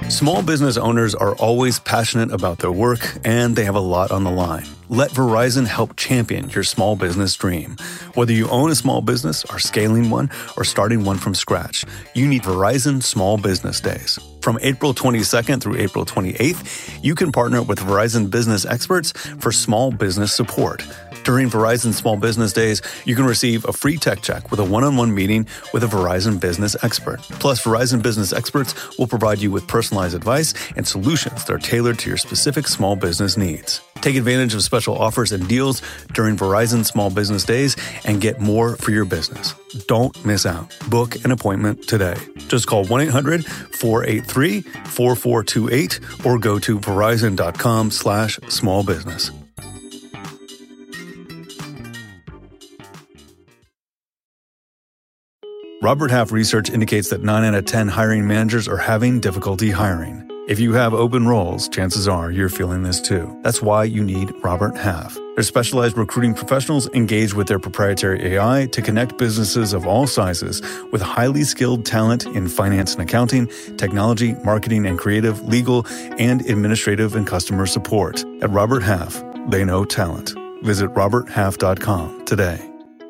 Small business owners are always passionate about their work, and they have a lot on the line. Let Verizon help champion your small business dream. Whether you own a small business, are scaling one, or starting one from scratch, you need Verizon Small Business Days. From April 22nd through April 28th, you can partner with Verizon business experts for small business support. During Verizon Small Business Days, you can receive a free tech check with a one-on-one meeting with a Verizon business expert. Plus, Verizon business experts will provide you with personalized advice and solutions that are tailored to your specific small business needs. Take advantage of special offers and deals during Verizon Small Business Days and get more for your business. Don't miss out. Book an appointment today. Just call 1-800-483-4428 or go to verizon.com/smallbusiness. Robert Half research indicates that 9 out of 10 hiring managers are having difficulty hiring. If you have open roles, chances are you're feeling this too. That's why you need Robert Half. Their specialized recruiting professionals engage with their proprietary AI to connect businesses of all sizes with highly skilled talent in finance and accounting, technology, marketing and creative, legal, and administrative and customer support. At Robert Half, they know talent. Visit roberthalf.com today.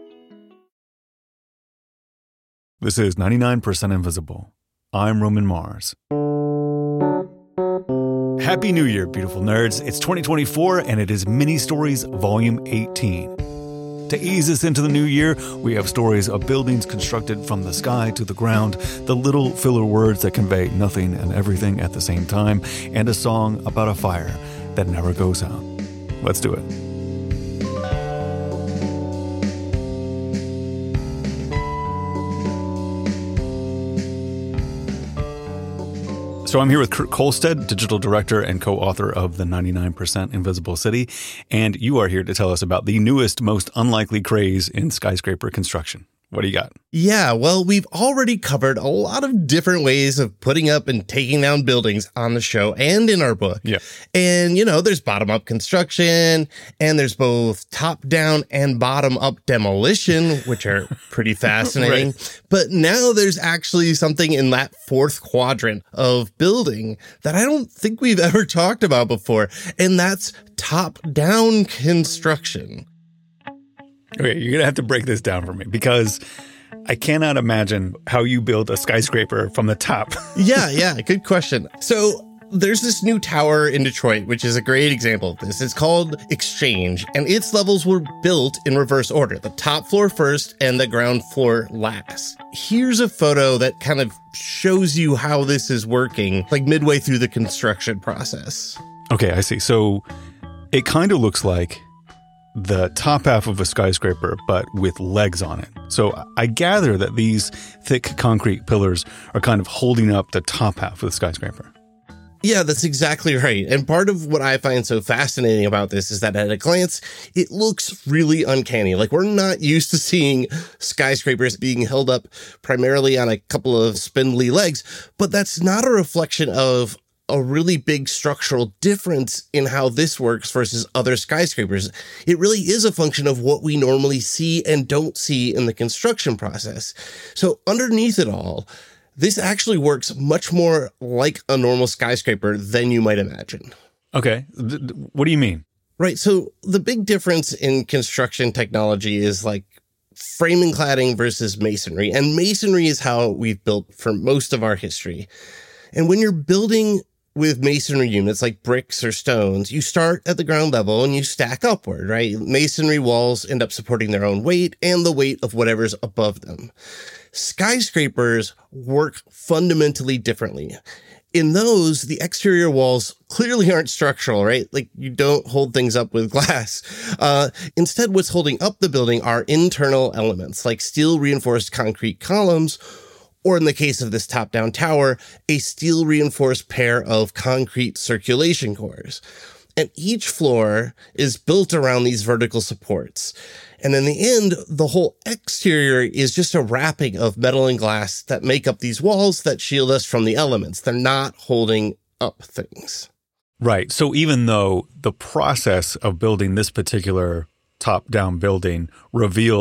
This is 99% Invisible. I'm Roman Mars. Happy New Year, beautiful nerds. It's 2024, and it is Mini Stories Volume 18. To ease us into the new year, we have stories of buildings constructed from the sky to the ground, the little filler words that convey nothing and everything at the same time, and a song about a fire that never goes out. Let's do it. So I'm here with Kurt Kolstad, digital director and co-author of The 99% Invisible City, and you are here to tell us about the newest, most unlikely craze in skyscraper construction. What do you got? Yeah, well, we've already covered a lot of different ways of putting up and taking down buildings on the show and in our book. Yeah. And, there's bottom-up construction, and there's both top-down and bottom-up demolition, which are pretty fascinating. Right. But now there's actually something in that fourth quadrant of building that I don't think we've ever talked about before, and that's top-down construction. Okay, you're going to have to break this down for me because I cannot imagine how you build a skyscraper from the top. Yeah, good question. So there's this new tower in Detroit, which is a great example of this. It's called Exchange, and its levels were built in reverse order. The top floor first and the ground floor last. Here's a photo that kind of shows you how this is working, like midway through the construction process. Okay, I see. So it kind of looks like the top half of a skyscraper, but with legs on it. So I gather that these thick concrete pillars are kind of holding up the top half of the skyscraper. Yeah, that's exactly right. And part of what I find so fascinating about this is that at a glance, it looks really uncanny. Like, we're not used to seeing skyscrapers being held up primarily on a couple of spindly legs, but that's not a reflection of a really big structural difference in how this works versus other skyscrapers. It really is a function of what we normally see and don't see in the construction process. So underneath it all, this actually works much more like a normal skyscraper than you might imagine. Okay. What do you mean? Right. So the big difference in construction technology is like frame and cladding versus masonry. And masonry is how we've built for most of our history. And when you're building with masonry units like bricks or stones, you start at the ground level and you stack upward, right? Masonry walls end up supporting their own weight and the weight of whatever's above them. Skyscrapers work fundamentally differently. In those, the exterior walls clearly aren't structural, right? Like, you don't hold things up with glass. Instead, what's holding up the building are internal elements like steel reinforced concrete columns, or in the case of this top-down tower, a steel-reinforced pair of concrete circulation cores. And each floor is built around these vertical supports. And in the end, the whole exterior is just a wrapping of metal and glass that make up these walls that shield us from the elements. They're not holding up things. Right. So even though the process of building this particular top-down building reveals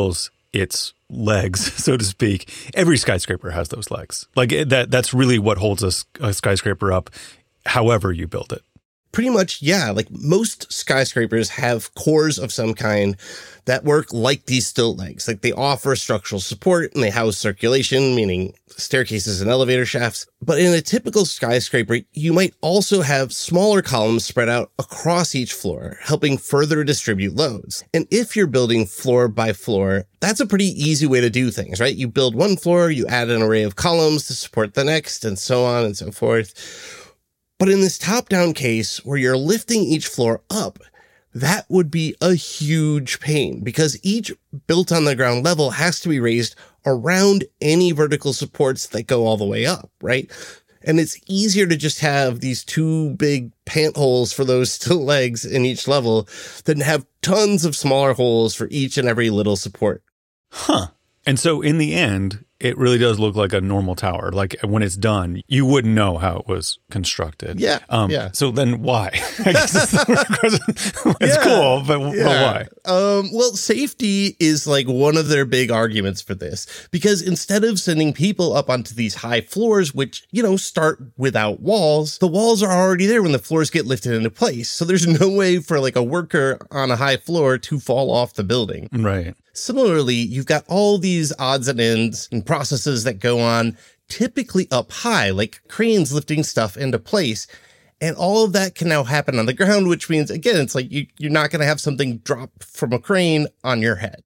its legs, so to speak. Every skyscraper has those legs. Like that's really what holds a skyscraper up, however you build it. Pretty much, yeah. Like most skyscrapers have cores of some kind that work like these stilt legs. Like they offer structural support and they house circulation, meaning staircases and elevator shafts. But in a typical skyscraper, you might also have smaller columns spread out across each floor, helping further distribute loads. And if you're building floor by floor, that's a pretty easy way to do things, right? You build one floor, you add an array of columns to support the next, and so on and so forth. But in this top-down case, where you're lifting each floor up, that would be a huge pain because each built on the ground level has to be raised around any vertical supports that go all the way up, right? And it's easier to just have these two big pant holes for those stilt legs in each level than have tons of smaller holes for each and every little support. Huh. And so in the end, it really does look like a normal tower. Like when it's done, you wouldn't know how it was constructed. Yeah. So then why? I guess that's the question. It's cool, but why? Well, safety is like one of their big arguments for this, because instead of sending people up onto these high floors, which, start without walls, the walls are already there when the floors get lifted into place. So there's no way for like a worker on a high floor to fall off the building. Right. Similarly, you've got all these odds and ends and processes that go on typically up high, like cranes lifting stuff into place. And all of that can now happen on the ground, which means, again, it's like you're not going to have something drop from a crane on your head.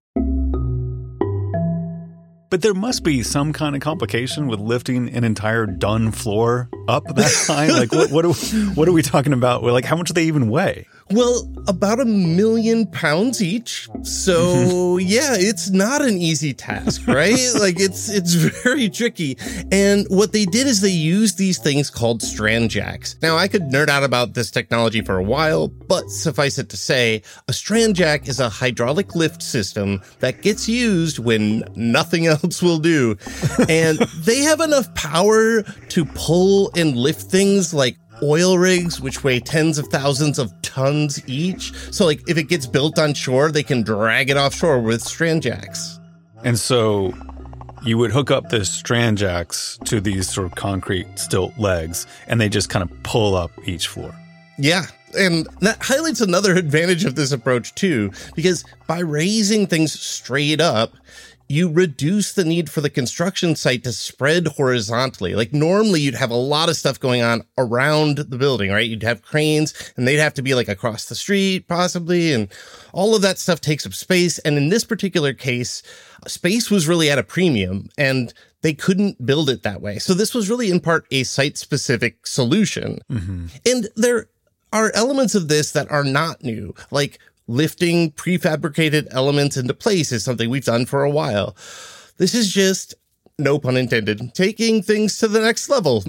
But there must be some kind of complication with lifting an entire done floor up that high. Like, what are we talking about? Like, how much do they even weigh? Well, about 1 million pounds each. So yeah, it's not an easy task, right? Like it's very tricky. And what they did is they used these things called strand jacks. Now I could nerd out about this technology for a while, but suffice it to say, a strand jack is a hydraulic lift system that gets used when nothing else will do. And they have enough power to pull and lift things like oil rigs, which weigh tens of thousands of tons each. So like if it gets built on shore, they can drag it offshore with strand jacks. And so you would hook up the strand jacks to these sort of concrete stilt legs, and they just kind of pull up each floor. Yeah. And that highlights another advantage of this approach too, because by raising things straight up, you reduce the need for the construction site to spread horizontally. Like normally you'd have a lot of stuff going on around the building, right? You'd have cranes and they'd have to be like across the street possibly. And all of that stuff takes up space. And in this particular case, space was really at a premium and they couldn't build it that way. So this was really in part a site specific solution. Mm-hmm. And there are elements of this that are not new, like lifting prefabricated elements into place is something we've done for a while. This is just, no pun intended, taking things to the next level.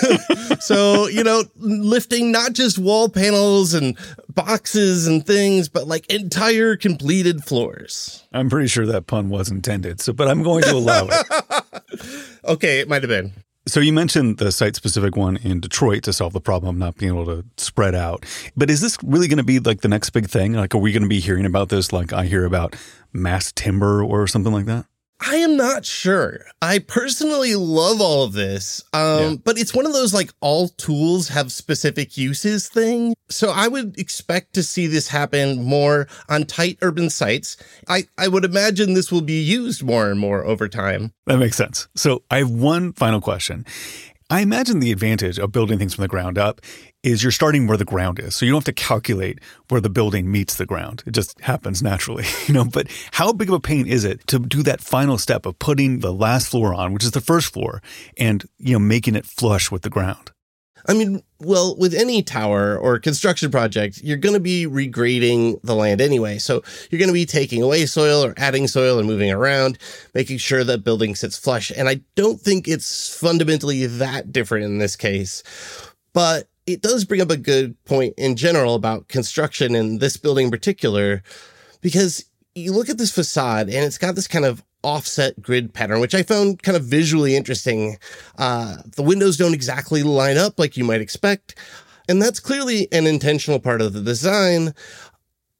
So, lifting not just wall panels and boxes and things, but like entire completed floors. I'm pretty sure that pun was intended, but I'm going to allow it. Okay, it might have been. So you mentioned the site-specific one in Detroit to solve the problem of not being able to spread out. But is this really going to be like the next big thing? Like, are we going to be hearing about this like I hear about mass timber or something like that? I am not sure. I personally love all of this, but it's one of those like all tools have specific uses thing. So I would expect to see this happen more on tight urban sites. I would imagine this will be used more and more over time. That makes sense. So I have one final question. I imagine the advantage of building things from the ground up is you're starting where the ground is. So you don't have to calculate where the building meets the ground. It just happens naturally, But how big of a pain is it to do that final step of putting the last floor on, which is the first floor, and, making it flush with the ground? I mean, well, with any tower or construction project, you're going to be regrading the land anyway. So you're going to be taking away soil or adding soil and moving around, making sure that building sits flush. And I don't think it's fundamentally that different in this case. But it does bring up a good point in general about construction and this building in particular, because you look at this facade and it's got this kind of offset grid pattern, which I found kind of visually interesting. The windows don't exactly line up like you might expect. And that's clearly an intentional part of the design.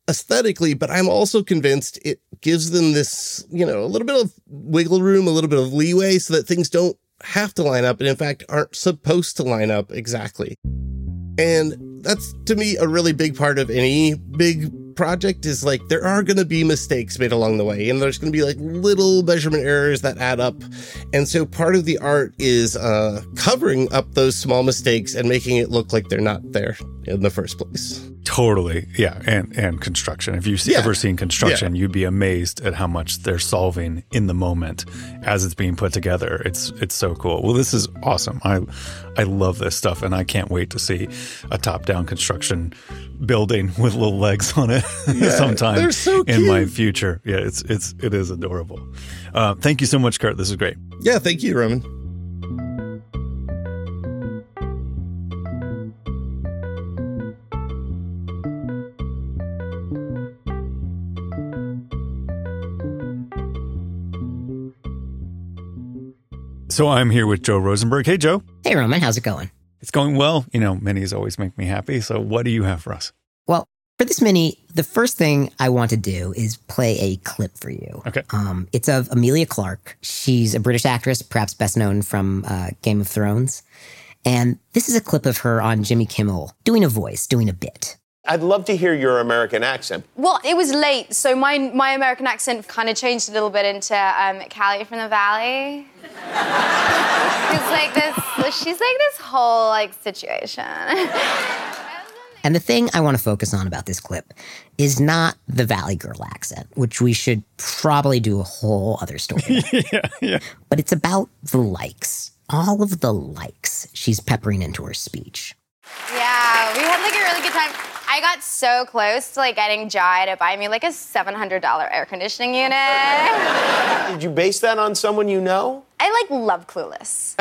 aesthetically, but I'm also convinced it gives them this, a little bit of wiggle room, a little bit of leeway so that things don't have to line up and in fact aren't supposed to line up exactly. And that's, to me, a really big part of any big project is like there are going to be mistakes made along the way, and there's going to be like little measurement errors that add up. And so part of the art is covering up those small mistakes and making it look like they're not there in the first place. Totally. Yeah. And construction. If you've ever seen construction, you'd be amazed at how much they're solving in the moment as it's being put together. It's so cool. Well, this is awesome. I love this stuff, and I can't wait to see a top-down construction building with little legs on it sometime in my future. Yeah, it is adorable. Thank you so much, Kurt. This is great. Yeah, thank you, Roman. So I'm here with Joe Rosenberg. Hey, Joe. Hey, Roman. How's it going? It's going well. Minis always make me happy. So what do you have for us? Well, for this mini, the first thing I want to do is play a clip for you. Okay. It's of Emilia Clarke. She's a British actress, perhaps best known from Game of Thrones. And this is a clip of her on Jimmy Kimmel doing a voice, doing a bit. I'd love to hear your American accent. Well, it was late, so my American accent kind of changed a little bit into Callie from the Valley. She's like this whole situation. And the thing I want to focus on about this clip is not the Valley Girl accent, which we should probably do a whole other story about. Yeah. But it's about the likes. All of the likes she's peppering into her speech. Yeah, we had like a really good time. I got so close to like getting Jai to buy me like a $700 air conditioning unit. Did you base that on someone you know? I like love Clueless.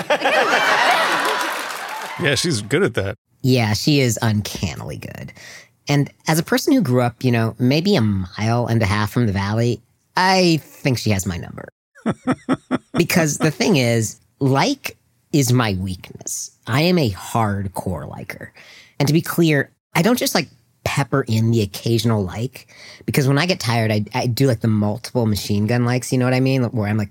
Yeah, she's good at that. Yeah, she is uncannily good. And as a person who grew up, maybe a mile and a half from the Valley, I think she has my number. Because the thing is, like is my weakness. I am a hardcore liker. And to be clear, I don't just like pepper in the occasional like, because when I get tired, I do like the multiple machine gun likes, you know what I mean? Where I'm like,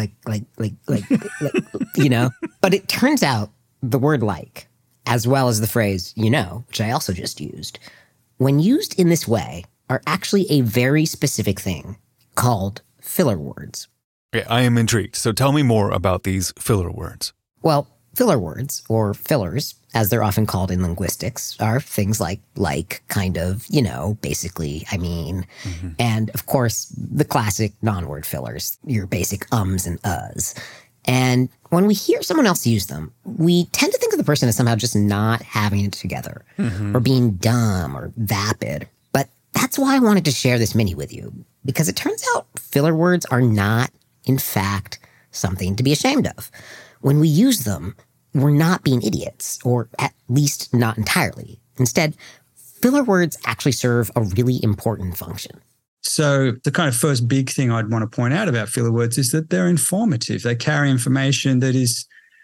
But it turns out the word like, as well as the phrase, which I also just used, when used in this way, are actually a very specific thing called filler words. Okay, I am intrigued. So tell me more about these filler words. Well, filler words, or fillers, as they're often called in linguistics, are things like, kind of, basically, I mean, and of course, the classic non-word fillers, your basic ums and uhs. And when we hear someone else use them, we tend to think of the person as somehow just not having it together, or being dumb or vapid. But that's why I wanted to share this mini with you, because it turns out filler words are not, in fact, something to be ashamed of. When we use them, we're not being idiots, or at least not entirely. Instead, filler words actually serve a really important function. So the kind of first big thing I'd want to point out about filler words is that they're informative. They carry information that is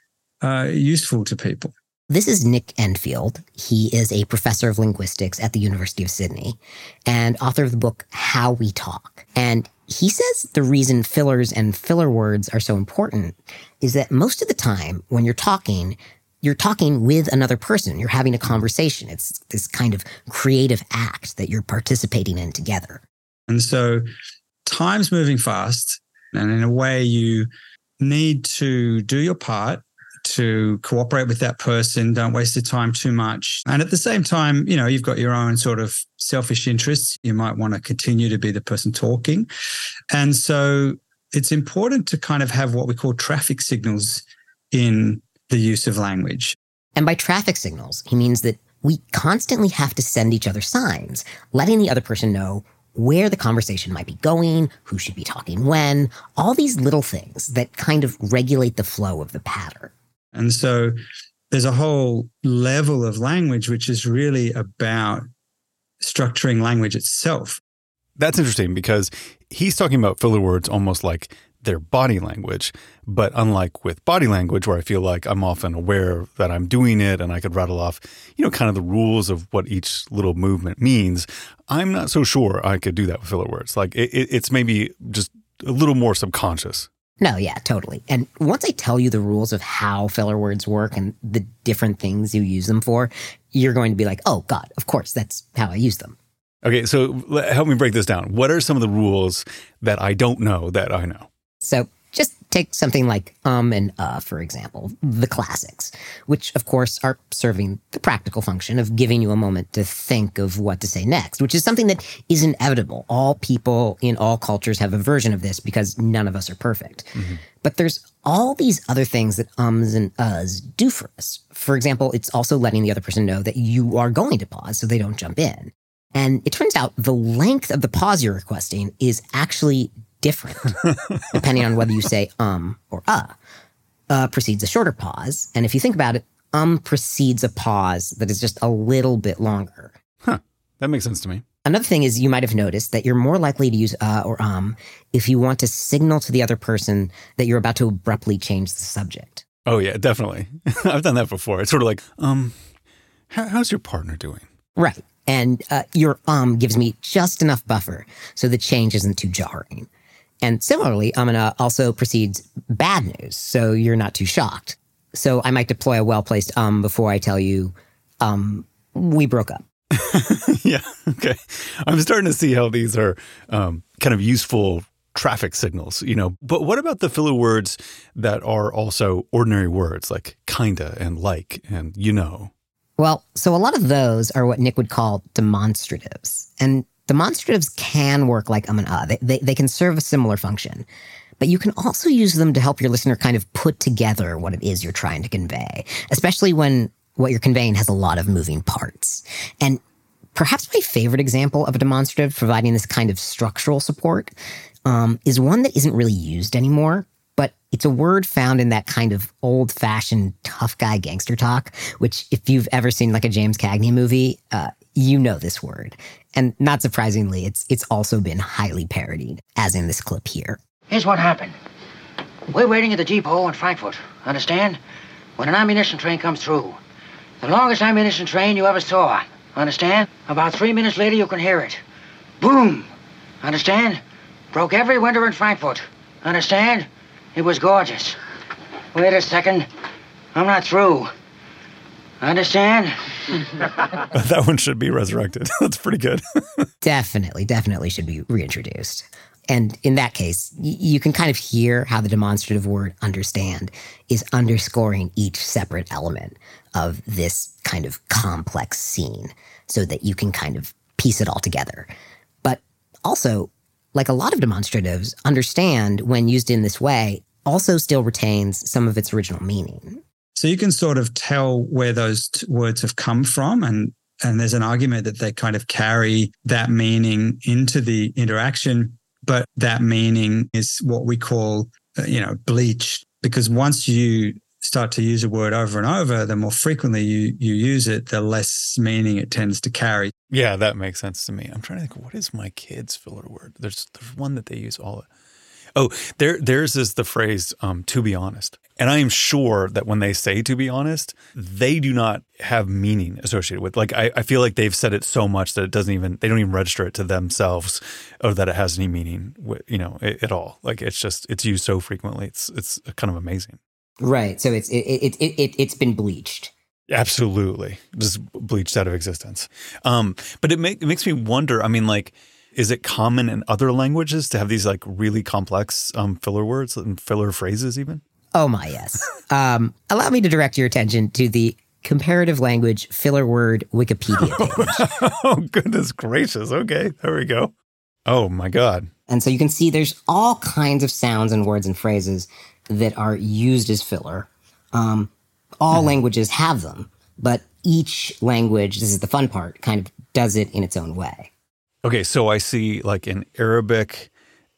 useful to people. This is Nick Enfield. He is a professor of linguistics at the University of Sydney and author of the book How We Talk. And he says the reason fillers and filler words are so important is that most of the time when you're talking with another person. You're having a conversation. It's this kind of creative act that you're participating in together. And so time's moving fast, and in a way you need to do your part to cooperate with that person. Don't waste your time too much. And at the same time, you've got your own sort of selfish interests. You might want to continue to be the person talking. And so it's important to kind of have what we call traffic signals in the use of language. And by traffic signals, he means that we constantly have to send each other signs, letting the other person know where the conversation might be going, who should be talking when, all these little things that kind of regulate the flow of the patter. And so there's a whole level of language which is really about structuring language itself. That's interesting because he's talking about filler words almost like their body language. But unlike with body language, where I feel like I'm often aware that I'm doing it and I could rattle off, kind of the rules of what each little movement means, I'm not so sure I could do that with filler words. Like it's maybe just a little more subconscious. No, yeah, totally. And once I tell you the rules of how filler words work and the different things you use them for, you're going to be like, oh, God, of course, that's how I use them. Okay, so help me break this down. What are some of the rules that I don't know that I know? So just take something like and for example, the classics, which of course are serving the practical function of giving you a moment to think of what to say next, which is something that is inevitable. All people in all cultures have a version of this because none of us are perfect. Mm-hmm. But there's all these other things that ums and uhs do for us. For example, it's also letting the other person know that you are going to pause so they don't jump in. And it turns out the length of the pause you're requesting is actually different, depending on whether you say or precedes a shorter pause. And if you think about it, precedes a pause that is just a little bit longer. Huh. That makes sense to me. Another thing is you might have noticed that you're more likely to use or if you want to signal to the other person that you're about to abruptly change the subject. Oh, yeah, definitely. I've done that before. It's sort of like, how's your partner doing? Right. And your gives me just enough buffer so the change isn't too jarring. And similarly, also precedes bad news, so you're not too shocked. So I might deploy a well-placed before I tell you, we broke up. Yeah, okay. I'm starting to see how these are kind of useful traffic signals, But what about the filler words that are also ordinary words, like kinda and like and Well, so a lot of those are what Nick would call demonstratives. And demonstratives can work like and They can serve a similar function. But you can also use them to help your listener kind of put together what it is you're trying to convey, especially when what you're conveying has a lot of moving parts. And perhaps my favorite example of a demonstrative providing this kind of structural support is one that isn't really used anymore. But it's a word found in that kind of old-fashioned tough guy gangster talk, which if you've ever seen like a James Cagney movie, you know this word. And not surprisingly, it's also been highly parodied, as in this clip here. Here's what happened. We're waiting at the depot in Frankfurt, understand? When an ammunition train comes through. The longest ammunition train you ever saw, understand? About 3 minutes later, you can hear it. Boom! Understand? Broke every window in Frankfurt, understand? It was gorgeous. Wait a second. I'm not through. Understand? That one should be resurrected. That's pretty good. Definitely should be reintroduced. And in that case, you can kind of hear how the demonstrative word understand is underscoring each separate element of this kind of complex scene so that you can kind of piece it all together. But also, like a lot of demonstratives, understand when used in this way also still retains some of its original meaning. So you can sort of tell where those words have come from, and there's an argument that they kind of carry that meaning into the interaction, but that meaning is what we call, bleached, because once you start to use a word over and over, the more frequently you use it, the less meaning it tends to carry. Yeah, that makes sense to me. I'm trying to think, what is my kid's filler word? There's one that they use all. Oh, theirs is the phrase, to be honest. And I am sure that when they say to be honest, they do not have meaning associated with, like, I feel like they've said it so much that they don't even register it to themselves or that it has any meaning, at all. Like, it's used so frequently. It's kind of amazing. Right. So it's been bleached. Absolutely. Just bleached out of existence. But it makes me wonder, is it common in other languages to have these like really complex filler words and filler phrases even? Oh my, yes. Allow me to direct your attention to the comparative language filler word Wikipedia page. Oh, goodness gracious. Okay, there we go. Oh my God. And so you can see there's all kinds of sounds and words and phrases that are used as filler. All languages have them, but each language, this is the fun part, kind of does it in its own way. Okay, so I see like in Arabic,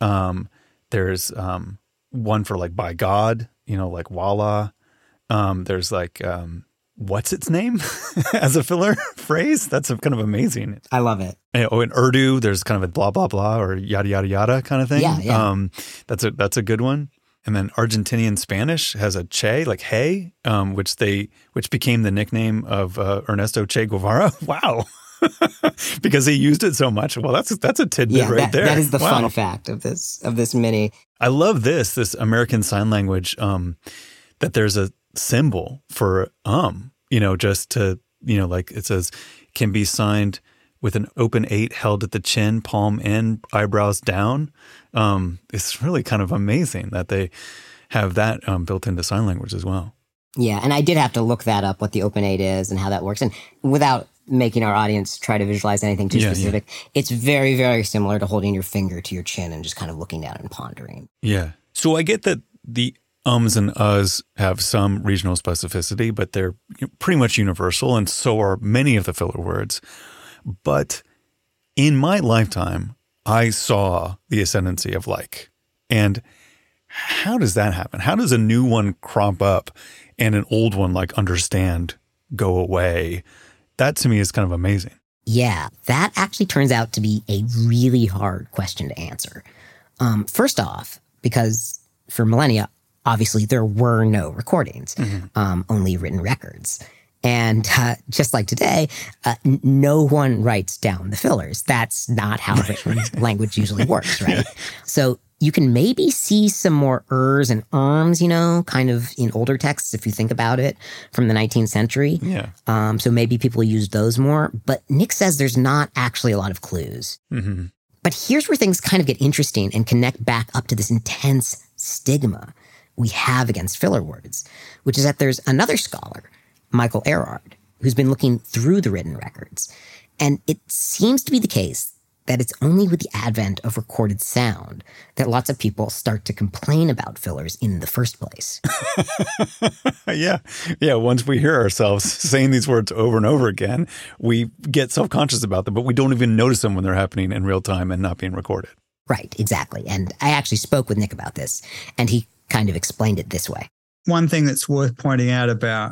there's one for like by God, like Wallah. There's like what's its name as a filler phrase. That's kind of amazing. I love it. Oh, in Urdu, there's kind of a blah, blah, blah or yada, yada, yada kind of thing. Yeah. That's a good one. And then Argentinian Spanish has a che, like hey, which became the nickname of Ernesto Che Guevara. Wow. Because he used it so much. Well, that's a tidbit right there. That is the fun fact of this mini. I love this American Sign Language, that there's a symbol for just to, like it says, can be signed with an open 8 held at the chin, palm in, eyebrows down. It's really kind of amazing that they have that built into sign language as well. Yeah, and I did have to look that up, what the open 8 is and how that works. And without making our audience try to visualize anything too specific, it's very, very similar to holding your finger to your chin and just kind of looking down and pondering. Yeah. So I get that the ums and uhs have some regional specificity, but they're pretty much universal, and so are many of the filler words. But in my lifetime, I saw the ascendancy of like. And how does that happen? How does a new one crop up and an old one, like understand, go away? That to me is kind of amazing. Yeah, that actually turns out to be a really hard question to answer. First off, because for millennia, obviously there were no recordings, only written records. And just like today, no one writes down the fillers. That's not how written language usually works, right? So you can maybe see some more ers and ums, kind of in older texts if you think about it from the 19th century. Yeah. So maybe people use those more. But Nick says there's not actually a lot of clues. Mm-hmm. But here's where things kind of get interesting and connect back up to this intense stigma we have against filler words, which is that there's another scholar, Michael Erard, who's been looking through the written records. And it seems to be the case that it's only with the advent of recorded sound that lots of people start to complain about fillers in the first place. Yeah. Once we hear ourselves saying these words over and over again, we get self-conscious about them, but we don't even notice them when they're happening in real time and not being recorded. Right, exactly. And I actually spoke with Nick about this, and he kind of explained it this way. One thing that's worth pointing out about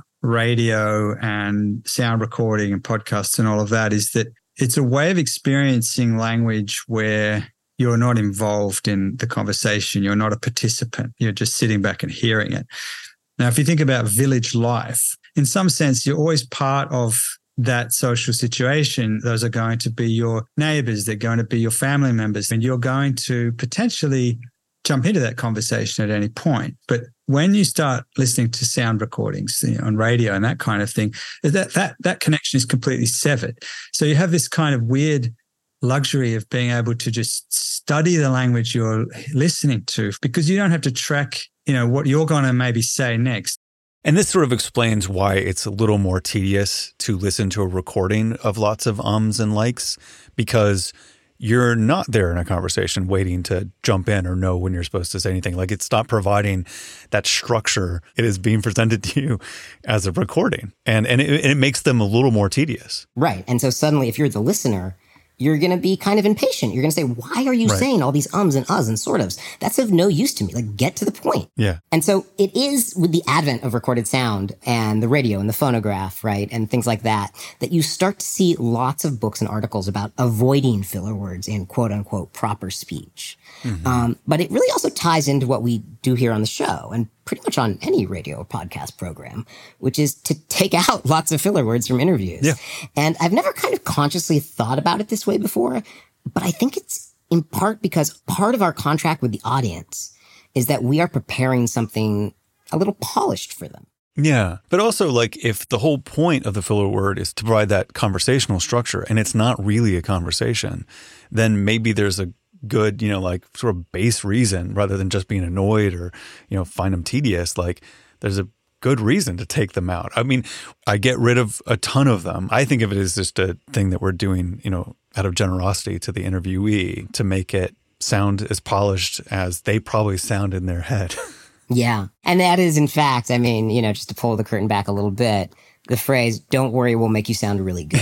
radio and sound recording and podcasts and all of that is that it's a way of experiencing language where you're not involved in the conversation. You're not a participant. You're just sitting back and hearing it. Now, if you think about village life, in some sense, you're always part of that social situation. Those are going to be your neighbors. They're going to be your family members. And you're going to potentially jump into that conversation at any point. But when you start listening to sound recordings on radio and that kind of thing, that connection is completely severed. So you have this kind of weird luxury of being able to just study the language you're listening to because you don't have to track, what you're going to maybe say next. And this sort of explains why it's a little more tedious to listen to a recording of lots of ums and likes, because you're not there in a conversation waiting to jump in or know when you're supposed to say anything. Like, it's not providing that structure. It is being presented to you as a recording. And it makes them a little more tedious. Right. And so suddenly, if you're the listener, you're going to be kind of impatient. You're going to say, why are you saying all these ums and uhs and sort ofs? That's of no use to me. Like, get to the point. Yeah. And so it is with the advent of recorded sound and the radio and the phonograph, right, and things like that, that you start to see lots of books and articles about avoiding filler words in quote unquote proper speech. Mm-hmm. But it really also ties into what we do here on the show and pretty much on any radio or podcast program, which is to take out lots of filler words from interviews. Yeah. And I've never kind of consciously thought about it this way before, but I think it's in part because part of our contract with the audience is that we are preparing something a little polished for them. Yeah. But also, like, if the whole point of the filler word is to provide that conversational structure and it's not really a conversation, then maybe there's a good, sort of base reason rather than just being annoyed or, find them tedious. Like, there's a good reason to take them out. I mean, I get rid of a ton of them. I think of it as just a thing that we're doing, out of generosity to the interviewee to make it sound as polished as they probably sound in their head. Yeah. And that is, in fact, just to pull the curtain back a little bit, the phrase, don't worry, we'll make you sound really good,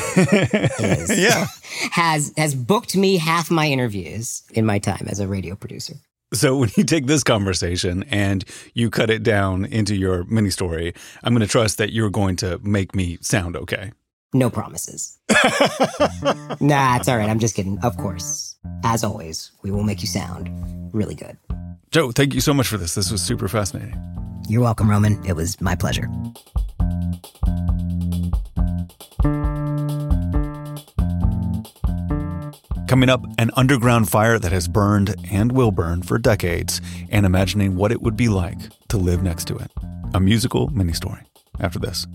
has booked me half my interviews in my time as a radio producer. So when you take this conversation and you cut it down into your mini story, I'm going to trust that you're going to make me sound okay. No promises. Nah, it's all right. I'm just kidding. Of course. As always, we will make you sound really good. Joe, thank you so much for this. This was super fascinating. You're welcome, Roman. It was my pleasure. Coming up, an underground fire that has burned and will burn for decades, and imagining what it would be like to live next to it. A musical mini-story after this.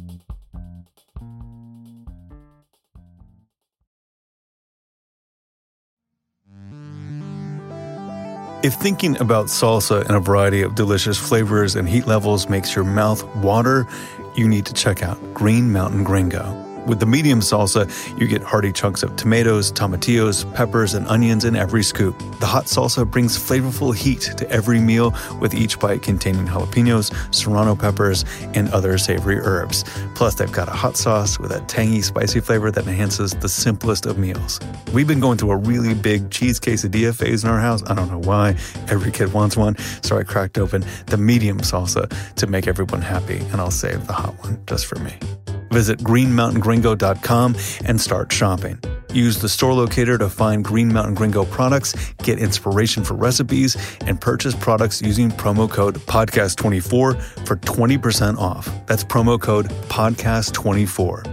If thinking about salsa in a variety of delicious flavors and heat levels makes your mouth water, you need to check out Green Mountain Gringo. With the medium salsa, you get hearty chunks of tomatoes, tomatillos, peppers, and onions in every scoop. The hot salsa brings flavorful heat to every meal, with each bite containing jalapenos, serrano peppers, and other savory herbs. Plus, they've got a hot sauce with a tangy, spicy flavor that enhances the simplest of meals. We've been going through a really big cheese quesadilla phase in our house. I don't know why. Every kid wants one, so I cracked open the medium salsa to make everyone happy, and I'll save the hot one just for me. Visit greenmountaingringo.com and start shopping. Use the store locator to find Green Mountain Gringo products, get inspiration for recipes, and purchase products using promo code PODCAST24 for 20% off. That's promo code PODCAST24.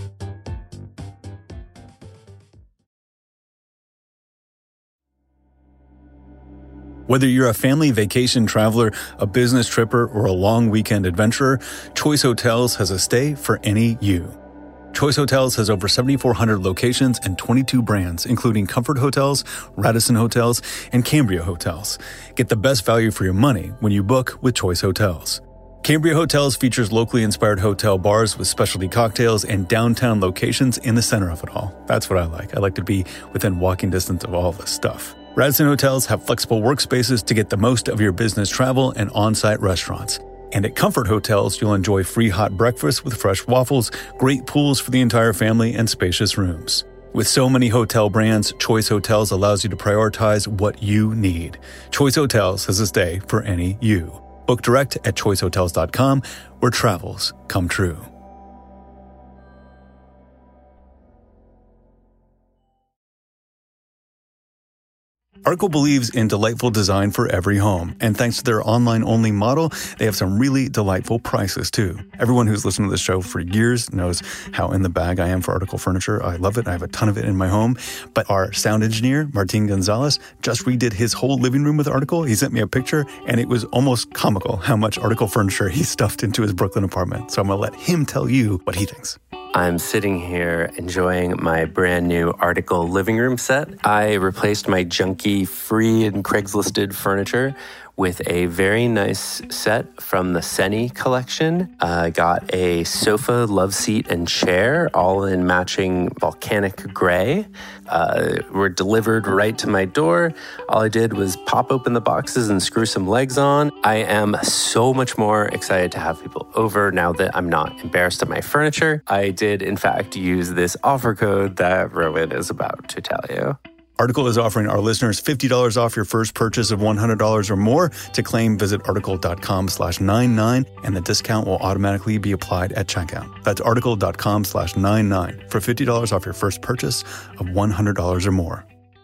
Whether you're a family vacation traveler, a business tripper, or a long weekend adventurer, Choice Hotels has a stay for any you. Choice Hotels has over 7,400 locations and 22 brands, including Comfort Hotels, Radisson Hotels, and Cambria Hotels. Get the best value for your money when you book with Choice Hotels. Cambria Hotels features locally inspired hotel bars with specialty cocktails and downtown locations in the center of it all. That's what I like. I like to be within walking distance of all this stuff. Radisson Hotels have flexible workspaces to get the most of your business travel and on-site restaurants. And at Comfort Hotels, you'll enjoy free hot breakfast with fresh waffles, great pools for the entire family, and spacious rooms. With so many hotel brands, Choice Hotels allows you to prioritize what you need. Choice Hotels has a stay for any you. Book direct at choicehotels.com, where travels come true. Article believes in delightful design for every home, and thanks to their online-only model, they have some really delightful prices, too. Everyone who's listened to this show for years knows how in the bag I am for Article furniture. I love it. I have a ton of it in my home. But our sound engineer, Martin Gonzalez, just redid his whole living room with Article. He sent me a picture, and it was almost comical how much Article furniture he stuffed into his Brooklyn apartment. So I'm going to let him tell you what he thinks. I'm sitting here enjoying my brand new Article living room set. I replaced my junky free and Craigslisted furniture with a very nice set from the Seni collection. Got a sofa, love seat, and chair, all in matching volcanic gray. Were delivered right to my door. All I did was pop open the boxes and screw some legs on. I am so much more excited to have people over now that I'm not embarrassed of my furniture. I did, in fact, use this offer code that Rowan is about to tell you. Article is offering our listeners $50 off your first purchase of $100 or more. To claim, visit article.com/99, and the discount will automatically be applied at checkout. That's article.com/99 for $50 off your first purchase of $100 or more.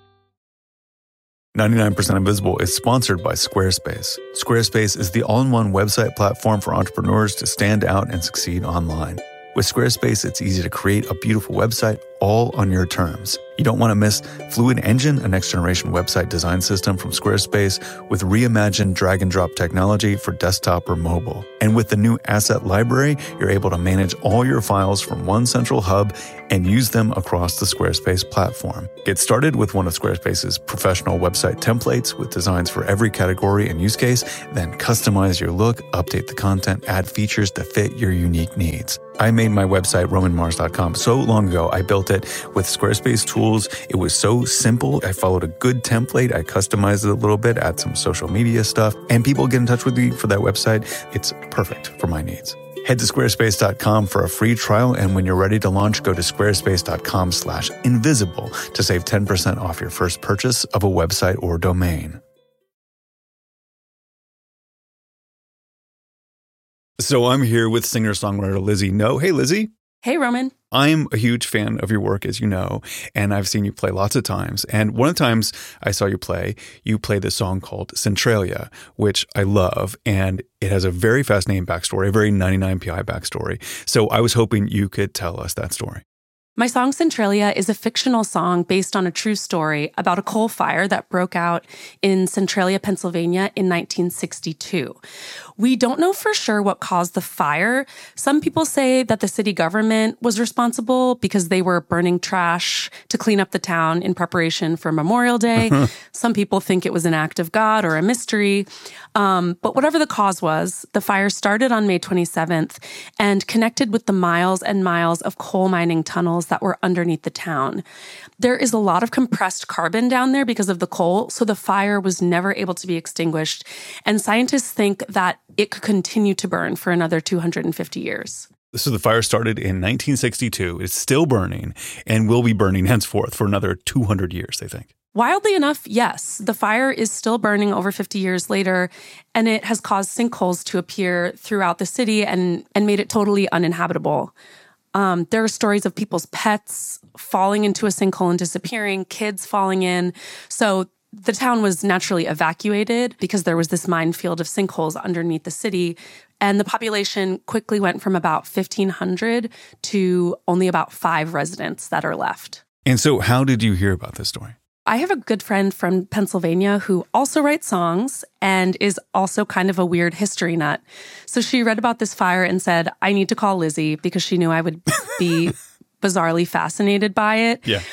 99% Invisible is sponsored by Squarespace. Squarespace is the all-in-one website platform for entrepreneurs to stand out and succeed online. With Squarespace, it's easy to create a beautiful website all on your terms. You don't want to miss Fluid Engine, a next-generation website design system from Squarespace with reimagined drag-and-drop technology for desktop or mobile. And with the new Asset Library, you're able to manage all your files from one central hub and use them across the Squarespace platform. Get started with one of Squarespace's professional website templates with designs for every category and use case, then customize your look, update the content, add features to fit your unique needs. I made my website, romanmars.com, so long ago. I built it with Squarespace tools. It was so simple. I followed a good template. I customized it a little bit, add some social media stuff, and people get in touch with me for that website. It's perfect for my needs. Head to squarespace.com for a free trial, and when you're ready to launch, go to squarespace.com/invisible to save 10% off your first purchase of a website or domain. So I'm here with singer-songwriter Lizzie No. Hey, Lizzie. Hey, Roman. I'm a huge fan of your work, as you know, and I've seen you play lots of times. And one of the times I saw you play this song called Centralia, which I love, and it has a very fascinating backstory, a very 99PI backstory. So I was hoping you could tell us that story. My song Centralia is a fictional song based on a true story about a coal fire that broke out in Centralia, Pennsylvania in 1962. We don't know for sure what caused the fire. Some people say that the city government was responsible because they were burning trash to clean up the town in preparation for Memorial Day. Some people think it was an act of God or a mystery. But whatever the cause was, the fire started on May 27th and connected with the miles and miles of coal mining tunnels that were underneath the town. There is a lot of compressed carbon down there because of the coal, so the fire was never able to be extinguished. And scientists think that it could continue to burn for another 250 years. So the fire started in 1962. It's still burning and will be burning henceforth for another 200 years, they think. Wildly enough, yes. The fire is still burning over 50 years later, and it has caused sinkholes to appear throughout the city and made it totally uninhabitable. There are stories of people's pets falling into a sinkhole and disappearing, kids falling in. So the town was naturally evacuated because there was this minefield of sinkholes underneath the city. And the population quickly went from about 1,500 to only about 5 residents that are left. And so how did you hear about this story? I have a good friend from Pennsylvania who also writes songs and is also kind of a weird history nut. So she read about this fire and said, I need to call Lizzie because she knew I would be bizarrely fascinated by it. Yeah.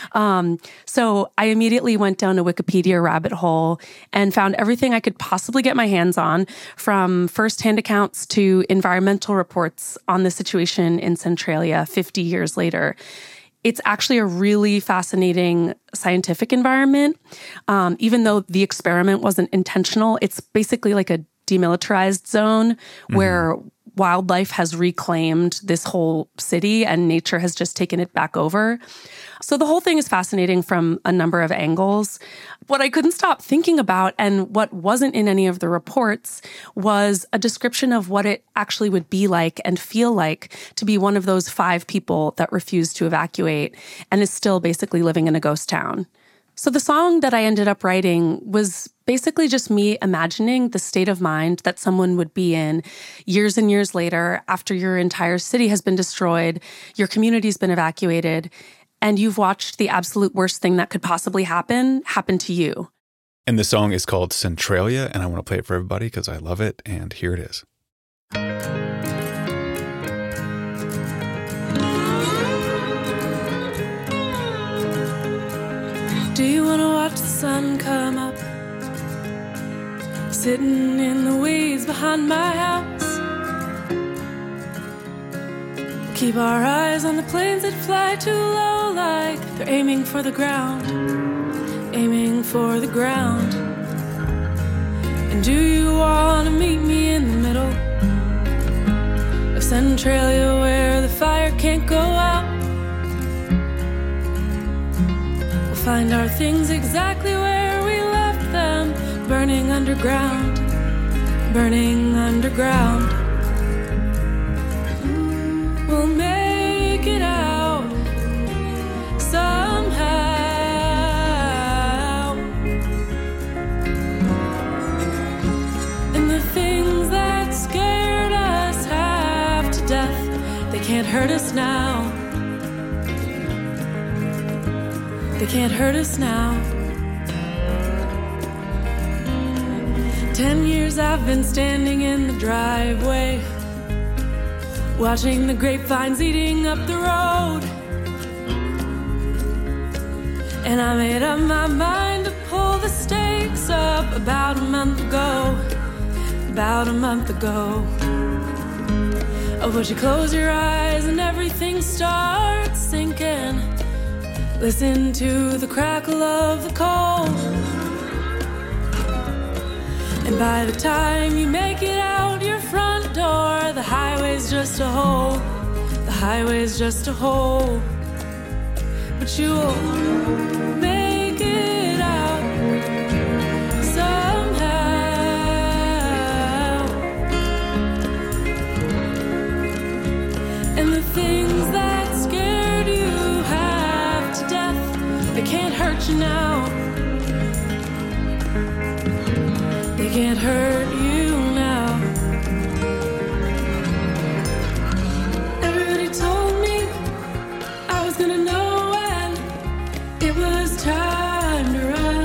So I immediately went down a Wikipedia rabbit hole and found everything I could possibly get my hands on, from firsthand accounts to environmental reports on the situation in Centralia 50 years later. It's actually a really fascinating scientific environment. Even though the experiment wasn't intentional, it's basically like a demilitarized zone where wildlife has reclaimed this whole city and nature has just taken it back over. So the whole thing is fascinating from a number of angles. What I couldn't stop thinking about, and what wasn't in any of the reports, was a description of what it actually would be like and feel like to be one of those 5 people that refused to evacuate and is still basically living in a ghost town. So the song that I ended up writing was basically just me imagining the state of mind that someone would be in years and years later after your entire city has been destroyed, your community's been evacuated, and you've watched the absolute worst thing that could possibly happen to you. And the song is called Centralia, and I want to play it for everybody because I love it, and here it is. Do you want to watch the sun come up? Sitting in the weeds behind my house. Keep our eyes on the planes that fly too low, like they're aiming for the ground. Aiming for the ground. And do you want to meet me in the middle of Centralia, where the fire can't go out? Find our things exactly where we left them, burning underground, burning underground. We'll make it out somehow. And the things that scared us half to death, they can't hurt us now. They can't hurt us now. 10 years I've been standing in the driveway, watching the grapevines eating up the road. And I made up my mind to pull the stakes up about a month ago. Oh, but you close your eyes and everything starts sinking. Listen to the crackle of the coal. And by the time you make it out your front door, the highway's just a hole. The highway's just a hole. But you'll make it out somehow. hurt you now. They can't hurt you now. Everybody told me I was gonna know when it was time to run.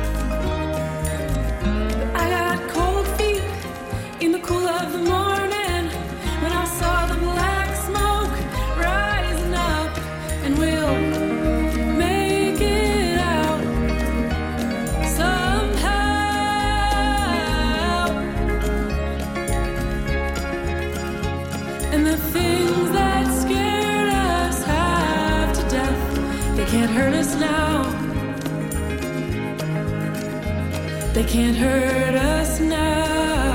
But I got cold feet in the cool of the morning when I saw the black smoke rising up, and we'll make it out somehow. And the things that scared us half to death, they can't hurt us now. They can't hurt us now.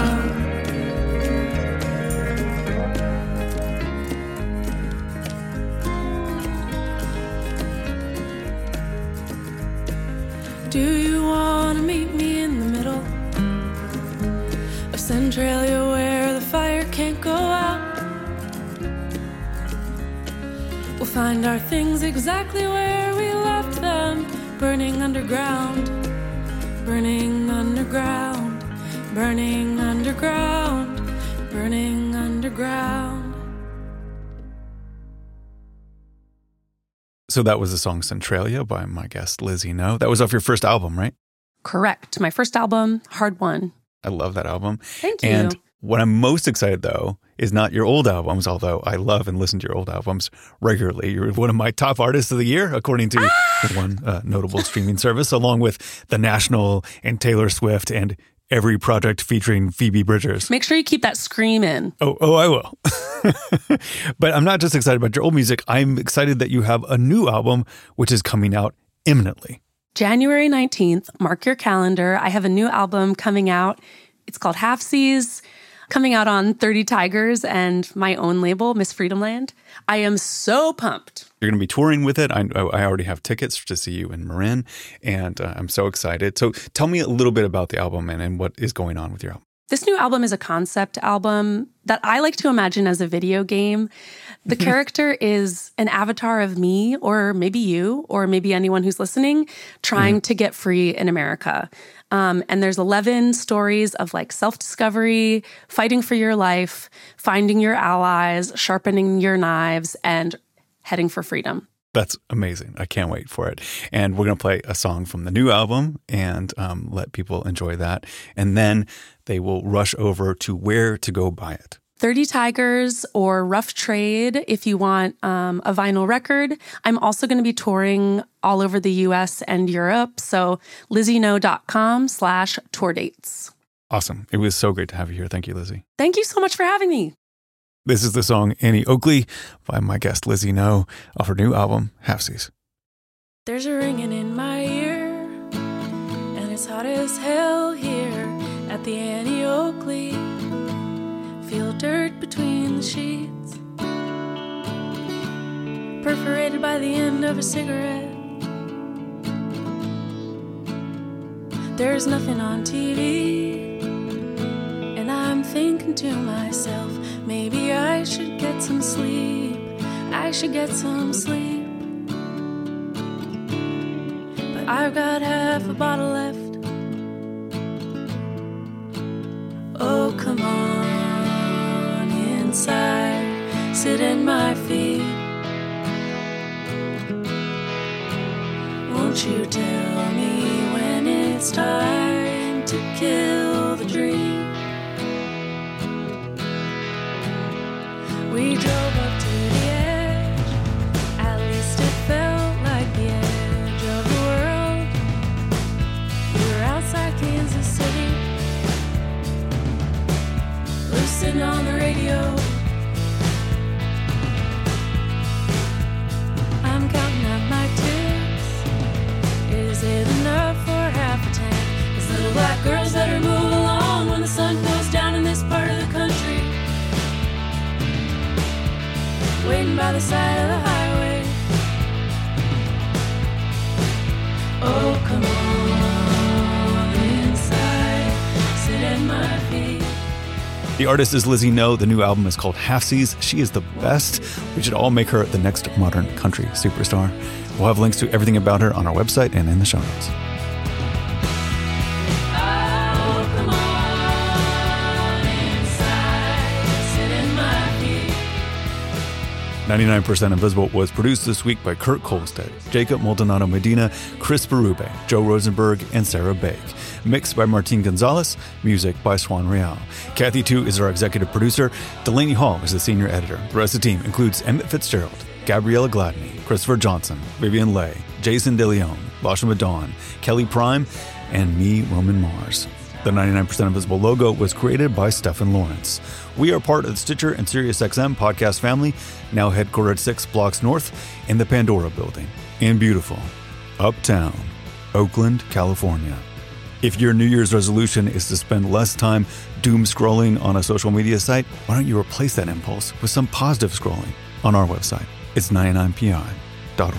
Do you want to meet me in the middle of Centralia where the fire can't go out? We'll find our things exactly where we left them, burning underground, burning underground, burning underground, burning underground. So that was the song Centralia by my guest Lizzie No. That was off your first album, right? Correct. My first album, Hard Won. I love that album. Thank you. And what I'm most excited, though, is not your old albums, although I love and listen to your old albums regularly. You're one of my top artists of the year, according to one notable streaming service, along with The National and Taylor Swift and every project featuring Phoebe Bridgers. Make sure you keep that scream in. Oh, I will. But I'm not just excited about your old music. I'm excited that you have a new album, which is coming out imminently. January 19th, mark your calendar. I have a new album coming out. It's called Halfsies, coming out on 30 Tigers and my own label, Miss Freedomland. I am so pumped. You're going to be touring with it. I already have tickets to see you in Marin, and I'm so excited. So tell me a little bit about the album and what is going on with your album. This new album is a concept album that I like to imagine as a video game. The character is an avatar of me, or maybe you, or maybe anyone who's listening, trying to get free in America. And there's 11 stories of like self-discovery, fighting for your life, finding your allies, sharpening your knives, and heading for freedom. That's amazing. I can't wait for it. And we're going to play a song from the new album and let people enjoy that. And then they will rush over to where to go buy it. 30 Tigers or Rough Trade if you want a vinyl record. I'm also going to be touring all over the US and Europe. So LizzieNo.com/tour dates. Awesome. It was so great to have you here. Thank you, Lizzie. Thank you so much for having me. This is the song Annie Oakley by my guest Lizzie No off her new album, Halfsies. There's a ringing in my ear, and it's hot as hell here at the Annie Oakley. Feel dirt between the sheets, perforated by the end of a cigarette. There's nothing on TV, and I'm thinking to myself, maybe I should get some sleep. I should get some sleep. But I've got half a bottle left. Oh, come on inside, sit at my feet. Won't you tell me when it's time to kill the dream? We drove up to the edge, at least it felt like the edge of the world. We were outside Kansas City, listening on the radio. I'm counting up my tips. Is it enough for half a tank? These little black girls better move along when the sun goes down in this part of the country. Waiting by the side of the highway. Oh, come on inside, sit at my feet. The artist is Lizzie No. The new album is called Halfsies. She is the best. We should all make her the next modern country superstar. We'll have links to everything about her on our website and in the show notes. 99% Invisible was produced this week by Kurt Kolstad, Jacob Maldonado Medina, Chris Berube, Joe Rosenberg, and Sarah Bake. Mixed by Martin Gonzalez, music by Swan Real. Kathy Tu is our executive producer. Delaney Hall is the senior editor. The rest of the team includes Emmett Fitzgerald, Gabriella Gladney, Christopher Johnson, Vivian Leigh, Jason DeLeon, Lasha Madon, Kelly Prime, and me, Roman Mars. The 99% Invisible logo was created by Stephen Lawrence. We are part of the Stitcher and SiriusXM podcast family, now headquartered 6 blocks north in the Pandora building in beautiful Uptown, Oakland, California. If your New Year's resolution is to spend less time doom scrolling on a social media site, why don't you replace that impulse with some positive scrolling on our website? It's 99pi.org.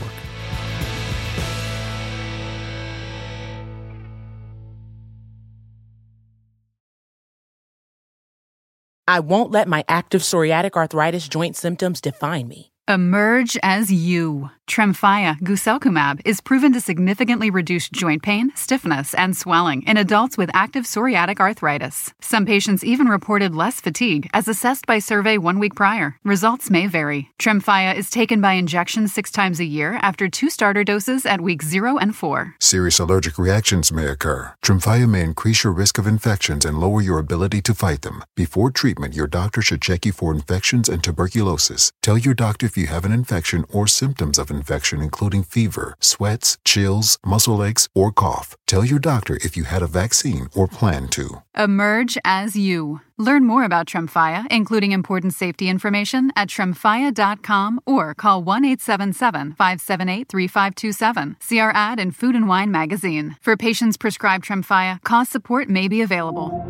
I won't let my active psoriatic arthritis joint symptoms define me. Emerge as you. Tremfya guselkumab is proven to significantly reduce joint pain, stiffness, and swelling in adults with active psoriatic arthritis. Some patients even reported less fatigue as assessed by survey 1 week prior. Results may vary. Tremfya is taken by injection 6 times a year after 2 starter doses at weeks 0 and 4. Serious allergic reactions may occur. Tremfya may increase your risk of infections and lower your ability to fight them. Before treatment, your doctor should check you for infections and tuberculosis. Tell your doctor if you have an infection or symptoms of infection, including fever, sweats, chills, muscle aches, or cough. Tell your doctor if you had a vaccine or plan to. Emerge as you. Learn more about Tremfya, including important safety information, at tremfya.com or call 1-877-578-3527. See our ad in Food and Wine magazine. For patients prescribed Tremfya, cost support may be available.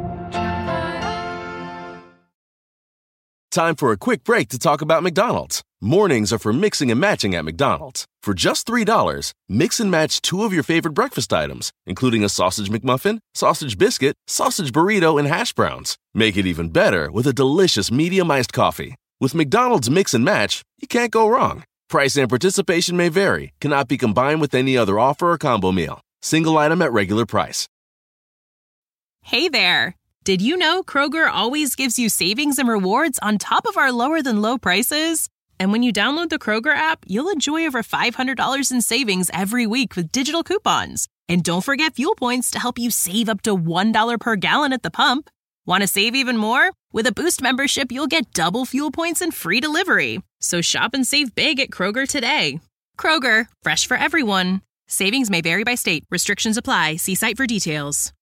Time for a quick break to talk about McDonald's. Mornings are for mixing and matching at McDonald's. For just $3, mix and match 2 of your favorite breakfast items, including a sausage McMuffin, sausage biscuit, sausage burrito, and hash browns. Make it even better with a delicious medium iced coffee. With McDonald's Mix and Match, you can't go wrong. Price and participation may vary, cannot be combined with any other offer or combo meal. Single item at regular price. Hey there! Did you know Kroger always gives you savings and rewards on top of our lower-than-low prices? And when you download the Kroger app, you'll enjoy over $500 in savings every week with digital coupons. And don't forget fuel points to help you save up to $1 per gallon at the pump. Want to save even more? With a Boost membership, you'll get double fuel points and free delivery. So shop and save big at Kroger today. Kroger, fresh for everyone. Savings may vary by state. Restrictions apply. See site for details.